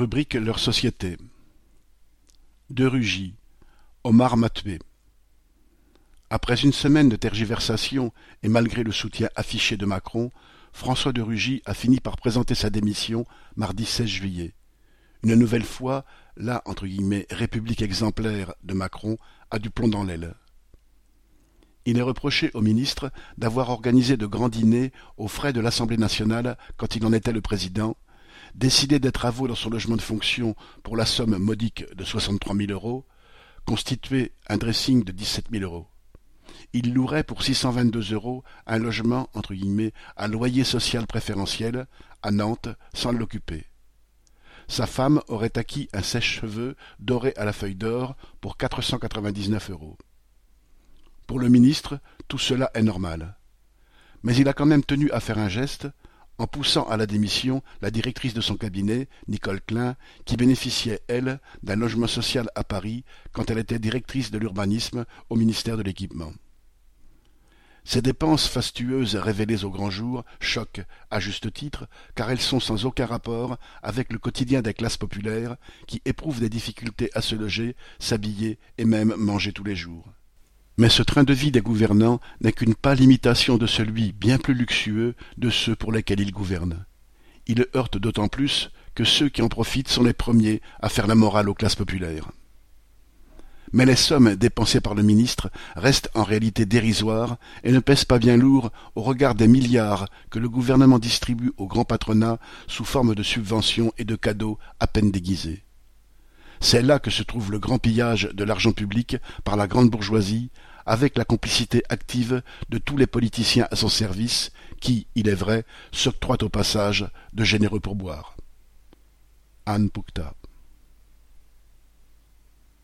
Rubrique leur société. De Rugy, Omar Matoué. Après une semaine de tergiversation et malgré le soutien affiché de Macron, François de Rugy a fini par présenter sa démission mardi 16 juillet. Une nouvelle fois, la « république exemplaire » de Macron a du plomb dans l'aile. Il est reproché au ministre d'avoir organisé de grands dîners aux frais de l'Assemblée nationale quand il en était le président, décidé des travaux dans son logement de fonction pour la somme modique de 63 000 €, constitué un dressing de 17 000 €. Il louerait pour 622 € un logement à loyer social préférentiel à Nantes sans l'occuper. Sa femme aurait acquis un sèche-cheveux doré à la feuille d'or pour 499 €. Pour le ministre, tout cela est normal. Mais il a quand même tenu à faire un geste en poussant à la démission la directrice de son cabinet, Nicole Klein, qui bénéficiait, elle, d'un logement social à Paris quand elle était directrice de l'urbanisme au ministère de l'Équipement. Ces dépenses fastueuses révélées au grand jour choquent, à juste titre, car elles sont sans aucun rapport avec le quotidien des classes populaires qui éprouvent des difficultés à se loger, s'habiller et même manger tous les jours. Mais ce train de vie des gouvernants n'est qu'une pâle imitation de celui bien plus luxueux de ceux pour lesquels ils gouvernent. Il le heurte d'autant plus que ceux qui en profitent sont les premiers à faire la morale aux classes populaires. Mais les sommes dépensées par le ministre restent en réalité dérisoires et ne pèsent pas bien lourd au regard des milliards que le gouvernement distribue au grand patronat sous forme de subventions et de cadeaux à peine déguisés. C'est là que se trouve le grand pillage de l'argent public par la grande bourgeoisie, avec la complicité active de tous les politiciens à son service, qui, il est vrai, s'octroient au passage de généreux pourboires. Anne Pukta.